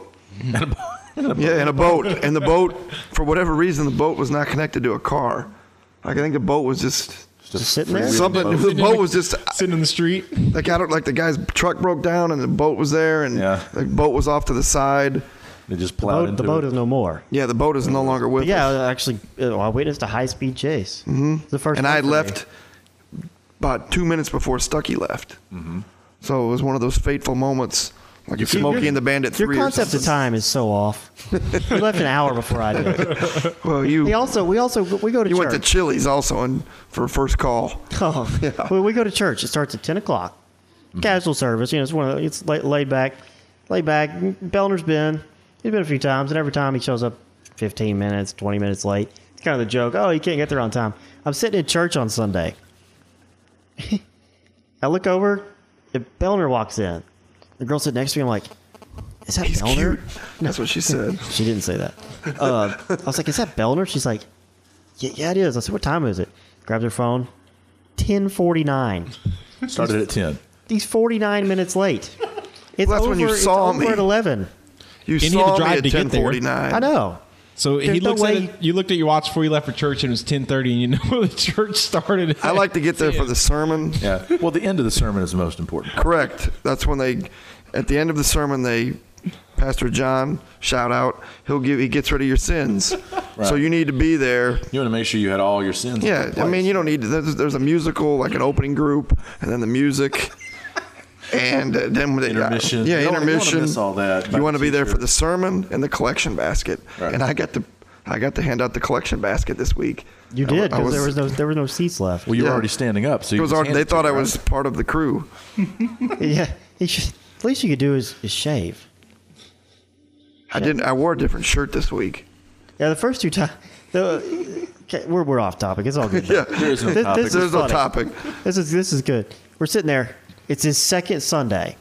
[SPEAKER 4] boat. Yeah, and a boat. And the boat, for whatever reason, the boat was not connected to a car. Like I think the boat was just
[SPEAKER 1] Just sitting there.
[SPEAKER 4] something.
[SPEAKER 2] boat.
[SPEAKER 4] The boat was just
[SPEAKER 3] Sitting in the street.
[SPEAKER 4] like I don't like the guy's truck broke down and the boat was there and
[SPEAKER 2] Yeah.
[SPEAKER 4] the boat was off to the side.
[SPEAKER 2] They just
[SPEAKER 1] The
[SPEAKER 2] plowed
[SPEAKER 1] boat,
[SPEAKER 2] into
[SPEAKER 1] the boat
[SPEAKER 2] it.
[SPEAKER 1] is no more.
[SPEAKER 4] Yeah, the boat is no longer with
[SPEAKER 1] But yeah,
[SPEAKER 4] us.
[SPEAKER 1] I actually, uh, I witnessed a high speed chase. Mm-hmm. The first,
[SPEAKER 4] And
[SPEAKER 1] one
[SPEAKER 4] I had
[SPEAKER 1] for me.
[SPEAKER 4] left about two minutes before Stucky left. Mm-hmm. So it was one of those fateful moments, like
[SPEAKER 2] You-
[SPEAKER 4] Smokey
[SPEAKER 1] your-
[SPEAKER 4] and the Bandit
[SPEAKER 1] Your
[SPEAKER 4] three. or
[SPEAKER 1] concept of
[SPEAKER 4] something.
[SPEAKER 1] time is so off. You left an hour before I did.
[SPEAKER 4] Well, you
[SPEAKER 1] We also, we also, we go to
[SPEAKER 4] you
[SPEAKER 1] church.
[SPEAKER 4] went to Chili's also and for first call.
[SPEAKER 1] Oh, well, we go to church. It starts at ten o'clock. Casual service. You know, it's one of the, it's laid, laid back, laid back. Bellner's been he's been a few times, and every time he shows up fifteen minutes, twenty minutes late. It's kind of the joke. Oh, you can't get there on time. I'm sitting in church on Sunday. I look over, and Bellner walks in. The girl sitting next to me. I'm like, is that
[SPEAKER 4] He's
[SPEAKER 1] Bellner?
[SPEAKER 4] cute. That's what she said.
[SPEAKER 1] She didn't say that. Uh, I was like, is that Bellner? She's like, yeah, yeah, it is. I said, what time is it? Grabs her phone. ten forty-nine.
[SPEAKER 2] Started at ten.
[SPEAKER 1] He's forty-nine minutes late. It's
[SPEAKER 4] Well, that's
[SPEAKER 1] over,
[SPEAKER 4] when you
[SPEAKER 1] it's
[SPEAKER 4] saw
[SPEAKER 1] over
[SPEAKER 4] me.
[SPEAKER 1] at eleven.
[SPEAKER 4] You
[SPEAKER 3] he had to
[SPEAKER 4] saw me
[SPEAKER 3] drive
[SPEAKER 4] at
[SPEAKER 3] to get
[SPEAKER 4] ten
[SPEAKER 3] there.
[SPEAKER 4] forty-nine.
[SPEAKER 1] I know.
[SPEAKER 3] So he
[SPEAKER 1] There's no
[SPEAKER 3] looks at
[SPEAKER 1] way-
[SPEAKER 3] it, you looked at your watch before you left for church, and it was ten thirty, and you know the church started.
[SPEAKER 4] I like to get there for the sermon.
[SPEAKER 2] Yeah. Well, the end of the sermon is the most important.
[SPEAKER 4] Correct. That's when they, at the end of the sermon, they, Pastor John, shout out. He'll give. He gets rid of your sins. So you need to be there.
[SPEAKER 2] You want to make sure you had all your sins. in
[SPEAKER 4] Yeah,
[SPEAKER 2] one
[SPEAKER 4] I
[SPEAKER 2] place.
[SPEAKER 4] mean, you don't need to. There's, there's a musical, like an opening group, and then the music, and uh, then when they,
[SPEAKER 2] Intermission.
[SPEAKER 4] Yeah,
[SPEAKER 2] You don't- you don't wanna
[SPEAKER 4] intermission.
[SPEAKER 2] miss all that by
[SPEAKER 4] You want to
[SPEAKER 2] the
[SPEAKER 4] be there
[SPEAKER 2] teacher.
[SPEAKER 4] for the sermon and the collection basket.
[SPEAKER 2] Right.
[SPEAKER 4] And I got to, I got to hand out the collection basket this week.
[SPEAKER 1] You
[SPEAKER 4] I-
[SPEAKER 1] did
[SPEAKER 4] I
[SPEAKER 1] because there was no there were no seats left.
[SPEAKER 2] Well, you were
[SPEAKER 4] Yeah.
[SPEAKER 2] already standing up, so
[SPEAKER 4] It
[SPEAKER 2] you
[SPEAKER 4] was
[SPEAKER 2] just
[SPEAKER 4] already,
[SPEAKER 2] handed
[SPEAKER 4] they
[SPEAKER 2] it to
[SPEAKER 4] thought
[SPEAKER 2] you,
[SPEAKER 4] I
[SPEAKER 2] right?
[SPEAKER 4] was part of the crew.
[SPEAKER 1] Yeah, he should, at least you could do is, is shave.
[SPEAKER 4] I didn't. I wore a different shirt this week.
[SPEAKER 1] Yeah, the first two times. The, okay, we're we're off topic. It's all good.
[SPEAKER 4] Yeah,
[SPEAKER 2] There is no
[SPEAKER 1] This-
[SPEAKER 2] topic.
[SPEAKER 1] this is
[SPEAKER 4] there's no
[SPEAKER 1] funny.
[SPEAKER 4] topic.
[SPEAKER 1] This is this is good. We're sitting there. It's his second Sunday.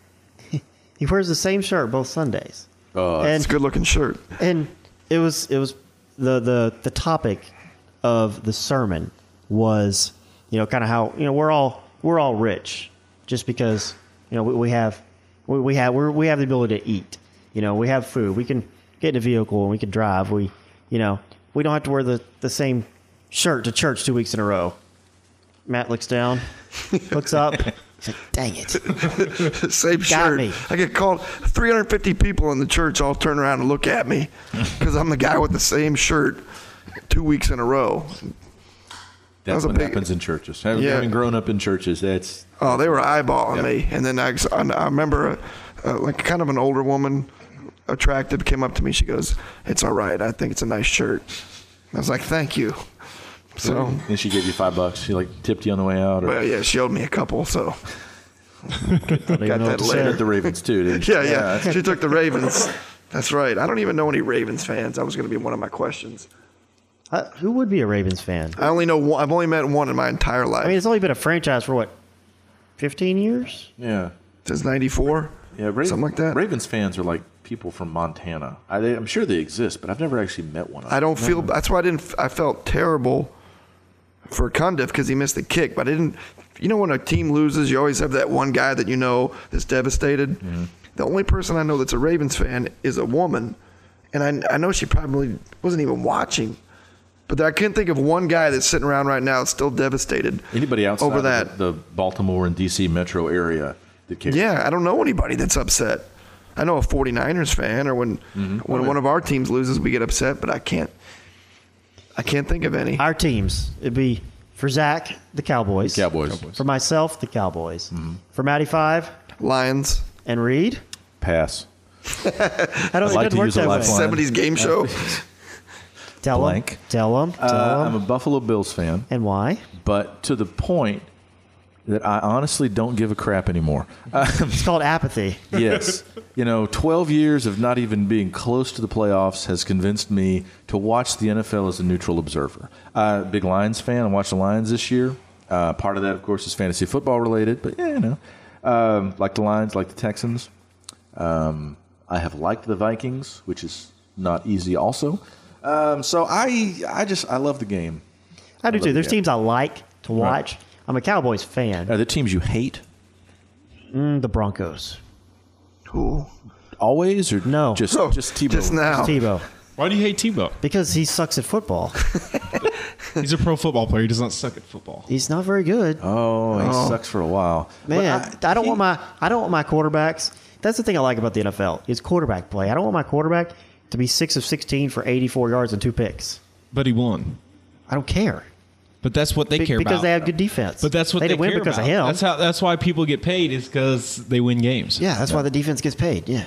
[SPEAKER 1] He wears the same shirt both Sundays.
[SPEAKER 2] Uh,
[SPEAKER 1] and
[SPEAKER 4] It's a good looking shirt.
[SPEAKER 1] and it was it was the the the topic of the sermon was, you know, kind of how, you know, we're all we're all rich just because, you know, we, we have we, we have we're, we have the ability to eat. You know, we have food. We can get in a vehicle and we can drive. We, you know, we don't have to wear the, the same shirt to church two weeks in a row. Matt looks down, looks up. He's like, dang it.
[SPEAKER 4] Same
[SPEAKER 1] Got
[SPEAKER 4] shirt.
[SPEAKER 1] me.
[SPEAKER 4] I get called. three hundred fifty people in the church all turn around and look at me because I'm the guy with the same shirt two weeks in a row.
[SPEAKER 2] that's
[SPEAKER 4] was a
[SPEAKER 2] what
[SPEAKER 4] big-
[SPEAKER 2] happens in churches. Having,
[SPEAKER 4] Yeah.
[SPEAKER 2] having grown up in churches, that's
[SPEAKER 4] Oh, they were eyeballing
[SPEAKER 2] Yeah.
[SPEAKER 4] me. And then I, I remember, uh, like, kind of an older woman, attractive, came up to me. She goes, "It's all right. I think it's a nice shirt." I was like, "Thank you." So,
[SPEAKER 2] and she gave you five bucks. She like tipped you on the way out, or
[SPEAKER 4] well, yeah, she owed me a couple. So,
[SPEAKER 1] Don't even
[SPEAKER 4] Got
[SPEAKER 1] know
[SPEAKER 4] that
[SPEAKER 1] what to
[SPEAKER 4] later.
[SPEAKER 1] say.
[SPEAKER 2] at the Ravens too. Didn't she?
[SPEAKER 4] yeah, yeah,
[SPEAKER 2] that's-
[SPEAKER 4] she took the Ravens. That's right. I don't even know any Ravens fans. That was going to be one of my questions.
[SPEAKER 1] Uh, who would be a Ravens fan?
[SPEAKER 4] I only know one. I've only met one in my entire life.
[SPEAKER 1] I mean, it's only been a franchise for what, fifteen years?
[SPEAKER 2] Yeah.
[SPEAKER 4] Since ninety-four.
[SPEAKER 2] Yeah, Ra-
[SPEAKER 4] Something like that.
[SPEAKER 2] Ravens fans are like people from Montana. I, they, I'm sure they exist, but I've never actually met one. Of them.
[SPEAKER 4] I don't feel. That's why I didn't. I felt terrible for Cundiff because he missed the kick. But I didn't. You know, when a team loses, you always have that one guy that you know that's devastated. Mm-hmm. The only person I know that's a Ravens fan is a woman, and I, I know she probably wasn't even watching. But I can't think of one guy that's sitting around right now that's still devastated.
[SPEAKER 2] Anybody outside
[SPEAKER 4] over
[SPEAKER 2] of
[SPEAKER 4] that.
[SPEAKER 2] The, the Baltimore and D C metro area that cares?
[SPEAKER 4] Yeah, I don't know anybody that's upset. I know a 49ers fan, or when mm-hmm. when okay. one of our teams loses, we get upset. But I can't. I can't think of any.
[SPEAKER 1] Our teams, it'd be for Zach, the Cowboys.
[SPEAKER 2] The Cowboys. Cowboys.
[SPEAKER 1] For myself, the Cowboys. Mm-hmm. For Matty Five,
[SPEAKER 4] Lions.
[SPEAKER 1] And Reed.
[SPEAKER 2] Pass.
[SPEAKER 1] I don't.
[SPEAKER 2] I'd like to use a lifeline.
[SPEAKER 4] seventies game show.
[SPEAKER 1] Tell
[SPEAKER 2] Blank.
[SPEAKER 1] them. Tell them. Tell
[SPEAKER 2] uh,
[SPEAKER 1] them.
[SPEAKER 2] I'm a Buffalo Bills fan.
[SPEAKER 1] And why?
[SPEAKER 2] But to the point that I honestly don't give a crap anymore.
[SPEAKER 1] It's called apathy.
[SPEAKER 2] Yes. You know, twelve years of not even being close to the playoffs has convinced me to watch the N F L as a neutral observer. Uh, big Lions fan. I watched the Lions this year. Uh, part of that, of course, is fantasy football related. But, yeah, you know, um, like the Lions, like the Texans. Um, I have liked the Vikings, which is not easy also. Um, so I I just, I love the game.
[SPEAKER 1] I do
[SPEAKER 2] I
[SPEAKER 1] too. There's
[SPEAKER 2] the
[SPEAKER 1] teams I like to watch. Right. I'm a Cowboys fan.
[SPEAKER 2] Are there teams you hate?
[SPEAKER 1] Mm, the Broncos.
[SPEAKER 4] Who?
[SPEAKER 2] Always or
[SPEAKER 1] no?
[SPEAKER 2] Just
[SPEAKER 4] oh,
[SPEAKER 2] just Tebow.
[SPEAKER 4] Just now.
[SPEAKER 1] Just Tebow.
[SPEAKER 3] Why do you hate Tebow?
[SPEAKER 1] Because he sucks at football.
[SPEAKER 3] He's a pro football player. He does not suck at football.
[SPEAKER 1] He's not very good.
[SPEAKER 2] Oh, he oh. sucks for a while.
[SPEAKER 1] Man, I, I don't he, want my I don't want my quarterbacks. That's the thing I like about the N F L is quarterback play. I don't want my quarterback to be six of sixteen for eighty-four yards and two picks.
[SPEAKER 3] But he won.
[SPEAKER 1] I don't care.
[SPEAKER 3] But that's what they
[SPEAKER 1] Be-
[SPEAKER 3] care
[SPEAKER 1] because
[SPEAKER 3] about.
[SPEAKER 1] Because they have good defense.
[SPEAKER 3] But that's what
[SPEAKER 1] they,
[SPEAKER 3] they
[SPEAKER 1] didn't win
[SPEAKER 3] care
[SPEAKER 1] because
[SPEAKER 3] about.
[SPEAKER 1] of him.
[SPEAKER 3] That's how. That's why people get paid is because they win games.
[SPEAKER 1] Yeah, that's yeah. why the defense gets paid. Yeah.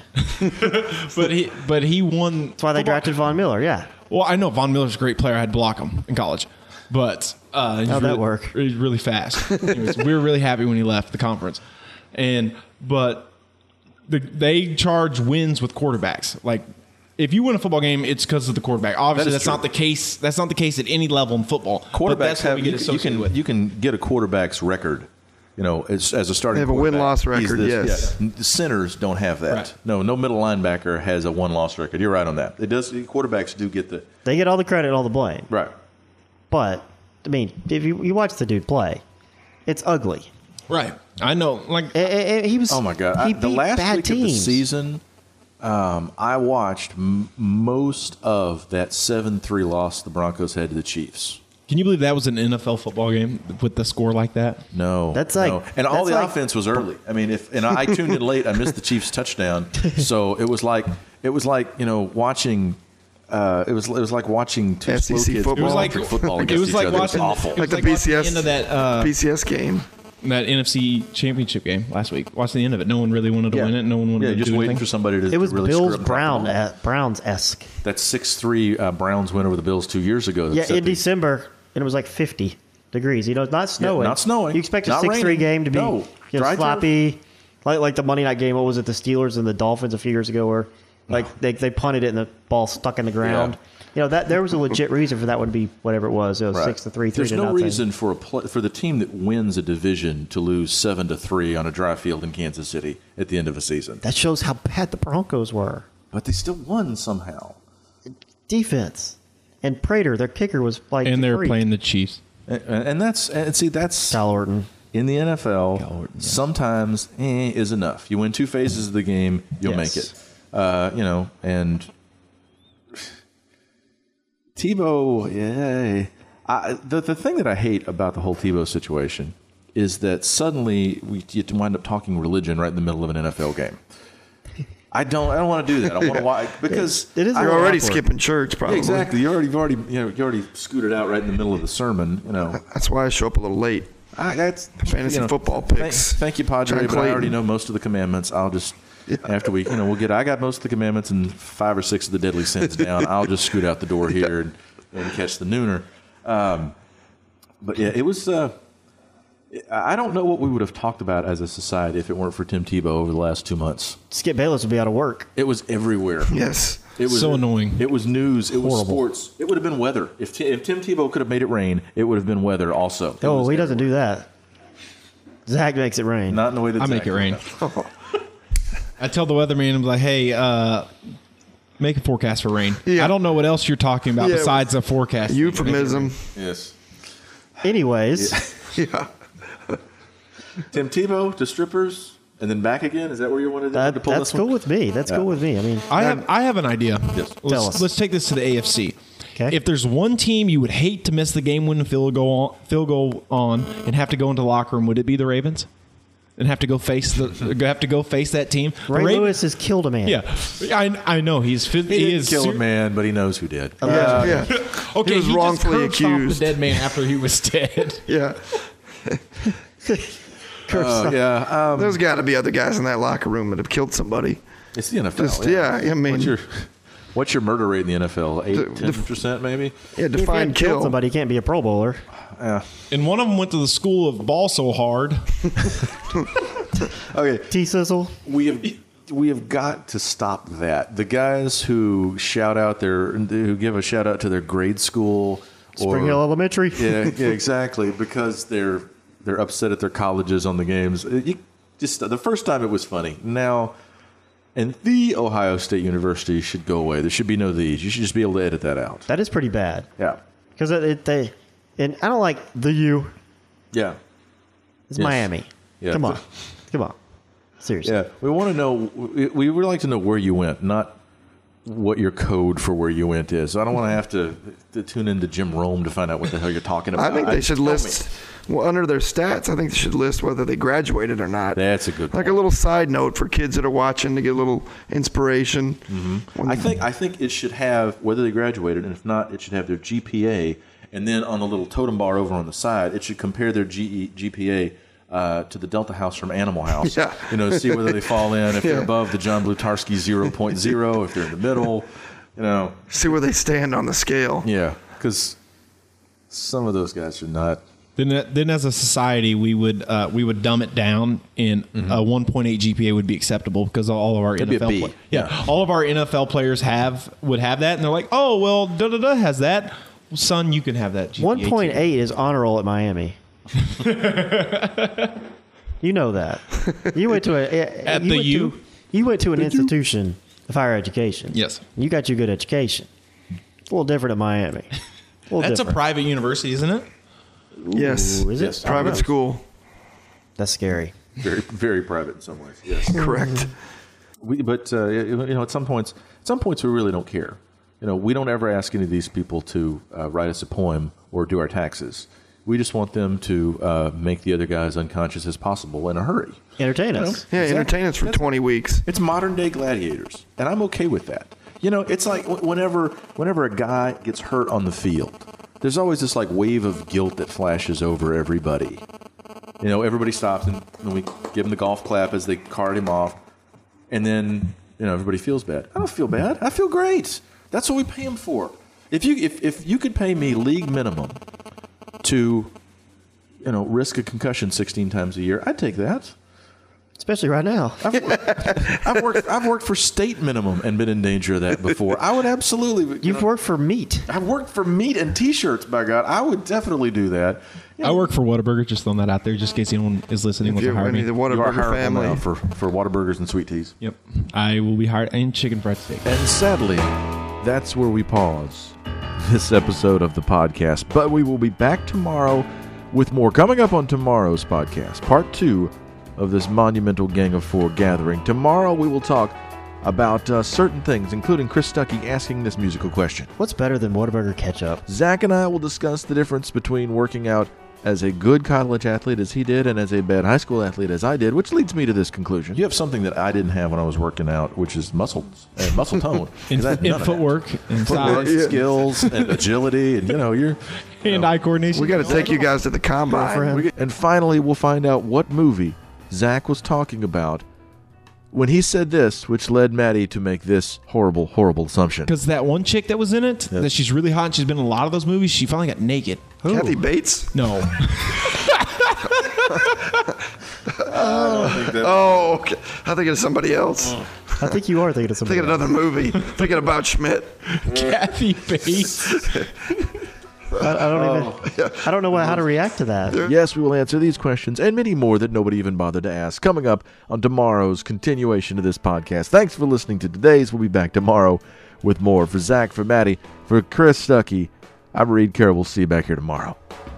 [SPEAKER 3] but he, but he won.
[SPEAKER 1] That's why they drafted Von Miller. Yeah.
[SPEAKER 3] Well, I know Von Miller's a great player. I had to block him in college, but uh,
[SPEAKER 1] how'd
[SPEAKER 3] really,
[SPEAKER 1] that work?
[SPEAKER 3] He's really fast. Anyways, we were really happy when he left the conference, and but the, they charge wins with quarterbacks. Like if you win a football game, it's because of the quarterback. Obviously, that that's true. not the case. That's not the case at any level in football.
[SPEAKER 2] Quarterbacks
[SPEAKER 3] that's
[SPEAKER 2] have
[SPEAKER 3] what we get
[SPEAKER 2] you, you can
[SPEAKER 3] with.
[SPEAKER 2] you can get a quarterback's record. You know, as, as a starting.
[SPEAKER 4] They have a win-loss record.
[SPEAKER 2] This,
[SPEAKER 4] yes,
[SPEAKER 2] yeah. The centers don't have that.
[SPEAKER 3] Right.
[SPEAKER 2] No, no middle linebacker has a one-loss record. You're right on that. It does. Quarterbacks do get the.
[SPEAKER 1] They get all the credit, all the blame.
[SPEAKER 2] Right.
[SPEAKER 1] But I mean, if you you watch the dude play, it's ugly.
[SPEAKER 3] Right. I know. Like
[SPEAKER 1] it, it, he was.
[SPEAKER 2] Oh my God! I, the last week teams. of the season, um, I watched m- most of that seven three loss the Broncos had to the Chiefs.
[SPEAKER 3] Can you believe that was an N F L football game with the score like that?
[SPEAKER 2] No,
[SPEAKER 1] that's like,
[SPEAKER 2] no. and all
[SPEAKER 1] that's
[SPEAKER 2] the
[SPEAKER 1] like,
[SPEAKER 2] offense was early. I mean, if and I tuned in late, I missed the Chiefs' touchdown, so it was like it was like you know watching. Uh, it was it was like watching two
[SPEAKER 4] S E C
[SPEAKER 2] slow kids
[SPEAKER 4] football.
[SPEAKER 2] It was like football against
[SPEAKER 3] it was
[SPEAKER 2] each
[SPEAKER 3] like
[SPEAKER 2] other.
[SPEAKER 3] watching
[SPEAKER 2] it was awful.
[SPEAKER 3] It was
[SPEAKER 4] like,
[SPEAKER 3] like
[SPEAKER 4] the B C S
[SPEAKER 3] the end of that uh,
[SPEAKER 4] B C S game.
[SPEAKER 3] That N F C Championship game last week. Watching the end of it, no one really wanted to
[SPEAKER 2] yeah.
[SPEAKER 3] win it. No one wanted
[SPEAKER 2] yeah,
[SPEAKER 3] to
[SPEAKER 2] just
[SPEAKER 3] do
[SPEAKER 2] waiting
[SPEAKER 3] anything.
[SPEAKER 2] for somebody to.
[SPEAKER 1] It was
[SPEAKER 2] to really
[SPEAKER 1] Bills
[SPEAKER 2] screw
[SPEAKER 1] Brown uh, Browns esque.
[SPEAKER 2] That six three uh, Browns win over the Bills two years ago.
[SPEAKER 1] Yeah, in the, December, and it was like fifty degrees. You know, it's not snowing.
[SPEAKER 2] Yeah, not snowing.
[SPEAKER 1] You expect a
[SPEAKER 2] not
[SPEAKER 1] six three
[SPEAKER 2] raining.
[SPEAKER 1] game to be
[SPEAKER 2] no.
[SPEAKER 1] you know, sloppy, like like the Monday night game. What was it? The Steelers and the Dolphins a few years ago, where like no. they they punted it and the ball stuck in the ground.
[SPEAKER 2] Yeah.
[SPEAKER 1] You know that there was a legit reason for that one to be whatever it was. It was
[SPEAKER 2] right.
[SPEAKER 1] six to three, three
[SPEAKER 2] There's
[SPEAKER 1] to
[SPEAKER 2] no
[SPEAKER 1] nothing.
[SPEAKER 2] reason for a play, for the team that wins a division to lose seven to three on a dry field in Kansas City at the end of a season.
[SPEAKER 1] That shows how bad the Broncos were.
[SPEAKER 2] But they still won somehow.
[SPEAKER 1] Defense and Prater, their kicker was like,
[SPEAKER 3] and they're
[SPEAKER 1] freak.
[SPEAKER 3] playing the Chiefs.
[SPEAKER 2] And, and that's and see that's
[SPEAKER 1] Kyle Orton.
[SPEAKER 2] In the N F L,
[SPEAKER 3] Orton, yeah.
[SPEAKER 2] sometimes eh, is enough. You win two phases of the game, you'll
[SPEAKER 3] yes.
[SPEAKER 2] make it. Uh, you know, and Tebow, yeah. I, the the thing that I hate about the whole Tebow situation is that suddenly we you wind up talking religion right in the middle of an N F L game. I don't. I don't want to do that. I want to watch because
[SPEAKER 1] it is.
[SPEAKER 4] You're already awkward. skipping church, probably.
[SPEAKER 2] Yeah, exactly. You already, you've already, you know, you already scooted out right in the middle of the sermon. You know.
[SPEAKER 4] That's why I show up a little late.
[SPEAKER 2] I, that's
[SPEAKER 4] fantasy
[SPEAKER 2] you know,
[SPEAKER 4] football picks.
[SPEAKER 2] Thank, thank you, Padre.
[SPEAKER 4] John
[SPEAKER 2] but
[SPEAKER 4] Clayton.
[SPEAKER 2] I already know most of the commandments. I'll just
[SPEAKER 4] Yeah.
[SPEAKER 2] after we, you know, we'll get. I got most of the commandments and five or six of the deadly sins down. I'll just scoot out the door here and, and catch the nooner. Um, but yeah, it was. Uh, I don't know what we would have talked about as a society if it weren't for Tim Tebow over the last two months.
[SPEAKER 1] Skip Bayless would be out of work.
[SPEAKER 2] It was everywhere.
[SPEAKER 4] Yes.
[SPEAKER 2] It was
[SPEAKER 3] So annoying.
[SPEAKER 2] It was news. It was
[SPEAKER 1] Horrible.
[SPEAKER 2] sports. It would have been weather. If T- if Tim Tebow could have made it rain, it would have been weather also. It
[SPEAKER 1] Oh,
[SPEAKER 2] was
[SPEAKER 1] he doesn't
[SPEAKER 2] terrible.
[SPEAKER 1] do that. Zach makes it rain.
[SPEAKER 2] Not in the way that
[SPEAKER 3] I
[SPEAKER 2] Zach
[SPEAKER 3] make it
[SPEAKER 2] does
[SPEAKER 3] rain.
[SPEAKER 2] that.
[SPEAKER 3] I tell the weatherman, I'm like, hey, uh, make a forecast for rain.
[SPEAKER 4] Yeah.
[SPEAKER 3] I don't know what else you're talking about
[SPEAKER 4] Yeah.
[SPEAKER 3] besides a forecast.
[SPEAKER 4] Euphemism.
[SPEAKER 2] Yes.
[SPEAKER 1] Anyways,
[SPEAKER 4] Yeah.
[SPEAKER 2] Tim Tebow to strippers and then back again. Is that where you wanted to,
[SPEAKER 1] that,
[SPEAKER 2] to pull
[SPEAKER 1] that's
[SPEAKER 2] this one?
[SPEAKER 1] cool with me. That's
[SPEAKER 2] Yeah.
[SPEAKER 1] cool with me. I mean,
[SPEAKER 3] I have I have an idea.
[SPEAKER 2] Yes.
[SPEAKER 3] Let's,
[SPEAKER 1] Tell us.
[SPEAKER 3] let's take this to the A F C.
[SPEAKER 1] Okay.
[SPEAKER 3] If there's one team you would hate to miss the game-winning field goal on, field goal on and have to go into the locker room, would it be the Ravens? And have to go face the have to go face that team. The
[SPEAKER 1] Ray
[SPEAKER 3] Raven-
[SPEAKER 1] Lewis has killed a man.
[SPEAKER 3] Yeah, I I know he's phys-
[SPEAKER 2] He,
[SPEAKER 3] he,
[SPEAKER 2] didn't
[SPEAKER 3] is
[SPEAKER 2] kill
[SPEAKER 3] ser-
[SPEAKER 2] a man, but he knows who did.
[SPEAKER 4] Yeah. yeah.
[SPEAKER 3] Okay,
[SPEAKER 4] He was
[SPEAKER 3] just
[SPEAKER 4] wrongfully
[SPEAKER 3] curb stomped
[SPEAKER 4] accused.
[SPEAKER 3] the dead man after he was dead.
[SPEAKER 4] Yeah.
[SPEAKER 1] Curse.
[SPEAKER 2] Oh, yeah. Um,
[SPEAKER 4] There's got to be other guys in that locker room that have killed somebody.
[SPEAKER 2] it's the N F L.
[SPEAKER 4] Just, yeah. I mean,
[SPEAKER 2] What's your what's your murder rate in the N F L? Eight,
[SPEAKER 4] The-
[SPEAKER 2] ten percent maybe.
[SPEAKER 4] yeah,
[SPEAKER 1] If you
[SPEAKER 4] define
[SPEAKER 1] hadn't killed
[SPEAKER 4] kill.
[SPEAKER 1] somebody, he can't be a Pro Bowler.
[SPEAKER 2] Yeah.
[SPEAKER 3] And one of them went to the school of ball so hard.
[SPEAKER 2] Okay.
[SPEAKER 1] T Sizzle.
[SPEAKER 2] We have we have got to stop that. The guys who shout out their who give a shout out to their grade school or
[SPEAKER 1] Spring Hill Elementary.
[SPEAKER 2] yeah, yeah, exactly, because they're they're upset at their colleges on the games. You just the first time it was funny. Now, and the Ohio State University should go away. There should be no these. You should just be able to edit that out.
[SPEAKER 1] That is pretty bad.
[SPEAKER 2] Yeah,
[SPEAKER 1] Because it, it, they, and I don't like the U.
[SPEAKER 2] yeah,
[SPEAKER 1] It's
[SPEAKER 2] Yes.
[SPEAKER 1] Miami.
[SPEAKER 2] Yeah.
[SPEAKER 1] Come on. Come on. Seriously.
[SPEAKER 2] yeah. We want to know. We we would like to know where you went, not what your code for where you went is. So I don't want to have to, to tune into Jim Rome to find out what the hell you're talking about.
[SPEAKER 4] I think they should
[SPEAKER 2] tell me.
[SPEAKER 4] list, well, under their stats, I think they should list whether they graduated or not.
[SPEAKER 2] That's a good
[SPEAKER 4] Like
[SPEAKER 2] point.
[SPEAKER 4] a little side note for kids that are watching to get a little inspiration. When-
[SPEAKER 2] I think I think it should have whether they graduated, and if not, it should have their G P A, and then on the little totem bar over on the side, it should compare their G E, G P A uh, to the Delta House from Animal House.
[SPEAKER 4] Yeah.
[SPEAKER 2] You know, see whether they fall in, if
[SPEAKER 4] Yeah.
[SPEAKER 2] they're above the John Blutarsky zero point zero, if they're in the middle. You know,
[SPEAKER 4] see where they stand on the scale.
[SPEAKER 2] yeah, because some of those guys are not.
[SPEAKER 3] Then, then as a society, we would uh, we would dumb it down, and a one point eight G P A would be acceptable because all of our
[SPEAKER 2] It'd be a
[SPEAKER 3] N F L,
[SPEAKER 2] B.
[SPEAKER 3] pla- yeah,
[SPEAKER 2] Yeah.
[SPEAKER 3] all of our N F L players have would have that, and they're like, oh well, da da da has that. Well, son, you can have that. G P A
[SPEAKER 1] one point
[SPEAKER 3] too.
[SPEAKER 1] eight is honor roll at Miami. You know that. You went to a
[SPEAKER 3] At
[SPEAKER 1] you
[SPEAKER 3] the
[SPEAKER 1] went
[SPEAKER 3] U?
[SPEAKER 1] To, you went to an institution of higher education.
[SPEAKER 3] Yes.
[SPEAKER 1] You got your good education. It's a little different at Miami. A little
[SPEAKER 3] That's
[SPEAKER 1] different.
[SPEAKER 3] a private university, isn't it?
[SPEAKER 4] Yes.
[SPEAKER 1] Ooh, is it?
[SPEAKER 2] Yes.
[SPEAKER 1] I don't
[SPEAKER 4] Private
[SPEAKER 1] know.
[SPEAKER 4] school.
[SPEAKER 1] That's scary.
[SPEAKER 2] Very, very private in some ways. Yes,
[SPEAKER 4] Correct.
[SPEAKER 2] we, but uh, you know, at some points, at some points, we really don't care. You know, we don't ever ask any of these people to uh, write us a poem or do our taxes. We just want them to uh, make the other guys unconscious as possible in a hurry.
[SPEAKER 1] Entertain us.
[SPEAKER 4] Yeah,
[SPEAKER 2] Exactly.
[SPEAKER 4] entertain us for twenty weeks.
[SPEAKER 2] It's modern day gladiators, and I'm okay with that. You know, it's like wh- whenever whenever a guy gets hurt on the field, there's always this like wave of guilt that flashes over everybody. You know, everybody stops and, and we give him the golf clap as they cart him off, and then you know everybody feels bad. I don't feel bad. I feel great. That's what we pay him for. If you if if you could pay me league minimum to, you know, risk a concussion sixteen times a year, I'd take that.
[SPEAKER 1] Especially right now.
[SPEAKER 2] I've worked. I've worked for state minimum and been in danger of that before. I would absolutely. you
[SPEAKER 1] You've
[SPEAKER 2] know,
[SPEAKER 1] worked for meat.
[SPEAKER 2] I've worked for meat and T-shirts. By God, I would definitely do that. You
[SPEAKER 3] I
[SPEAKER 2] know,
[SPEAKER 3] work for Whataburger, just throwing that out there, just in case anyone is listening.
[SPEAKER 4] If
[SPEAKER 3] Wants to
[SPEAKER 4] you
[SPEAKER 3] hire
[SPEAKER 4] any
[SPEAKER 3] me.
[SPEAKER 4] of the
[SPEAKER 2] you are
[SPEAKER 4] Whataburger
[SPEAKER 2] hireable
[SPEAKER 4] family.
[SPEAKER 2] now for for Whataburgers and sweet teas.
[SPEAKER 3] Yep, I will be hired and chicken fried steak.
[SPEAKER 2] And sadly, that's where we pause this episode of the podcast. But we will be back tomorrow with more. Coming up on tomorrow's podcast, part two of this monumental Gang of Four gathering. Tomorrow we will talk about uh, certain things, including Chris Stuckey asking this musical question.
[SPEAKER 1] What's better than Whataburger ketchup?
[SPEAKER 2] Zach and I will discuss the difference between working out as a good college athlete as he did and as a bad high school athlete as I did, which leads me to this conclusion. You have something that I didn't have when I was working out, which is muscles and muscle tone.
[SPEAKER 3] In,
[SPEAKER 2] 'Cause I had
[SPEAKER 3] in
[SPEAKER 2] none of that.
[SPEAKER 3] footwork, and
[SPEAKER 2] Footwork,
[SPEAKER 3] size,
[SPEAKER 2] skills, and agility, and you know, you're.
[SPEAKER 3] hand eye coordination.
[SPEAKER 4] We got to take you guys to the combine.
[SPEAKER 1] Girlfriend.
[SPEAKER 2] We get- and finally, we'll find out what movie Zach was talking about when he said this, which led Maddie to make this horrible, horrible assumption.
[SPEAKER 3] Because that one chick that was in it, that she's really hot, and she's been in a lot of those movies. She finally got naked.
[SPEAKER 4] Kathy Bates.
[SPEAKER 3] No,
[SPEAKER 4] Oh, okay. I think it's somebody else.
[SPEAKER 1] I think you are thinking of something.
[SPEAKER 4] Thinking
[SPEAKER 1] else.
[SPEAKER 4] another movie. Thinking about Schmidt.
[SPEAKER 3] Kathy Bates.
[SPEAKER 1] I, I don't even. I don't know what, how to react to that.
[SPEAKER 2] Yes, we will answer these questions and many more that nobody even bothered to ask coming up on tomorrow's continuation of this podcast. Thanks for listening to today's. We'll be back tomorrow with more. For Zach, for Maddie, for Chris Stuckey, I'm Reed Carroll. We'll see you back here tomorrow.